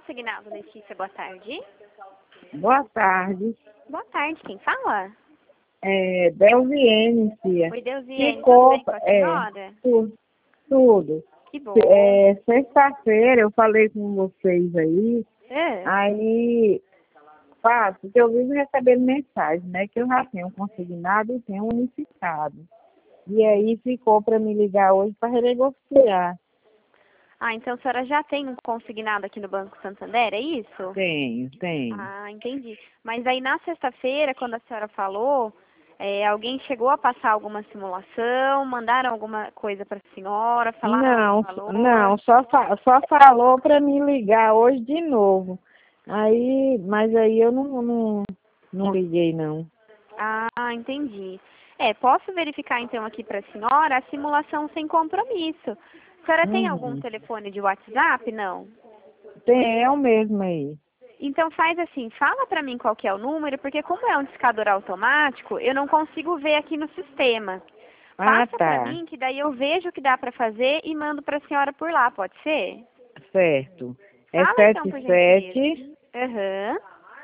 consignado, Letícia, boa tarde. Boa tarde. Boa tarde, quem fala? Delviene, tia. Oi, Deusiane, Ficou, tudo bem com a senhora? tudo. Que bom. Sexta-feira eu falei com vocês aí, É. aí, porque eu vivo recebendo mensagem, né, que eu já tenho consignado e tenho unificado. E aí ficou para me ligar hoje para renegociar. Ah, então a senhora já tem um consignado aqui no Banco Santander, é isso? Tenho. Ah, entendi. Mas aí na sexta-feira, quando a senhora falou, alguém chegou a passar alguma simulação, mandaram alguma coisa para a senhora, falaram o valor? Não, só falou para me ligar hoje de novo. Mas aí eu não liguei, não. Ah, entendi. Posso verificar então aqui para a senhora a simulação sem compromisso. A senhora tem algum telefone de WhatsApp? Não? É o mesmo aí. Então faz assim, fala para mim qual que é o número, porque como é um discador automático, eu não consigo ver aqui no sistema. Ah, Passa para tá. mim, que daí eu vejo o que dá para fazer e mando para a senhora por lá, pode ser? Certo. É Fala então, por gentileza. 77 Aham,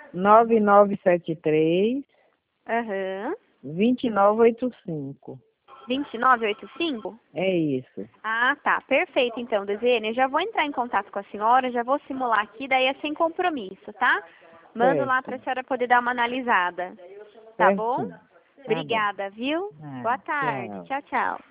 9973 aham. 2985. 2985? É isso. Ah, tá. Perfeito, então, Desiane. Eu já vou entrar em contato com a senhora, já vou simular aqui, daí é sem compromisso, tá? Mando lá para a Certo. senhora poder dar uma analisada. Tá bom? Certinho. Tá bom. Obrigada, viu? Ah, Boa tarde. tchau. Tchau, tchau.